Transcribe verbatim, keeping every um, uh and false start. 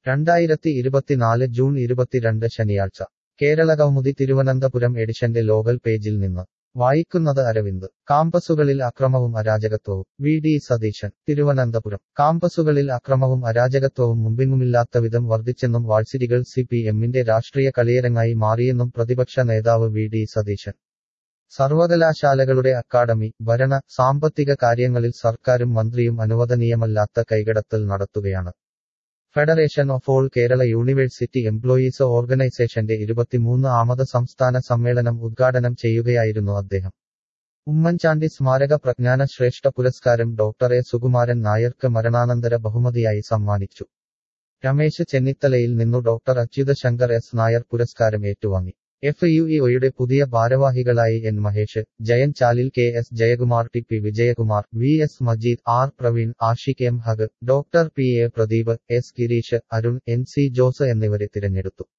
രണ്ടായിരത്തി ഇരുപത്തിനാല് ജൂൺ ഇരുപത്തിരണ്ട് ശനിയാഴ്ച കേരള കൗമുദി തിരുവനന്തപുരം എഡിഷന്റെ ലോകൽ പേജിൽ നിന്ന് വായിക്കുന്നത് അരവിന്ദ്. കാമ്പസുകളിൽ അക്രമവും അരാജകത്വവും വി ഡി സതീശൻ. തിരുവനന്തപുരം. കാമ്പസുകളിൽ അക്രമവും അരാജകത്വവും മുമ്പെങ്ങുമില്ലാത്തവിധം വർദ്ധിച്ചെന്നും വാഴ്സിറ്റികൾ സി പി എമ്മിന്റെ രാഷ്ട്രീയ കളിയരങ്ങായി മാറിയെന്നും പ്രതിപക്ഷ നേതാവ് വി ഡി സതീശൻ. സർവകലാശാലകളുടെ അക്കാഡമി, ഭരണ, സാമ്പത്തിക കാര്യങ്ങളിൽ സർക്കാരും മന്ത്രിയും അനുവദനീയമല്ലാത്ത കൈകടത്തൽ നടത്തുകയാണ്. Federation of all Kerala university employees ഓർഗനൈസേഷന്റെ ഇരുപത്തിമൂന്ന് ആമത് സംസ്ഥാന സമ്മേളനം ഉദ്ഘാടനം ചെയ്യുകയായിരുന്നു അദ്ദേഹം. ഉമ്മൻചാണ്ടി സ്മാരക പ്രജ്ഞാന ശ്രേഷ്ഠ പുരസ്കാരം ഡോക്ടർ എ സുകുമാരൻ നായർക്ക് മരണാനന്തര ബഹുമതിയായി സമ്മാനിച്ചു. രമേശ് ചെന്നിത്തലയിൽ നിന്നു ഡോക്ടർ അച്യുത ശങ്കർ എസ് നായർ പുരസ്കാരം ഏറ്റുവാങ്ങി. എഫ് യു ഇ ഒയുടെ പുതിയ ഭാരവാഹികളായി N Mahesh, Jayan Chalil, K S Jayakumar, T P Vijayakumar, V S Majeed, R Praveen, Ashiq M Haq, doctor P A Pradeep, S Gireesh, Arun, N C Jose എന്നിവരെ തിരഞ്ഞെടുത്തു.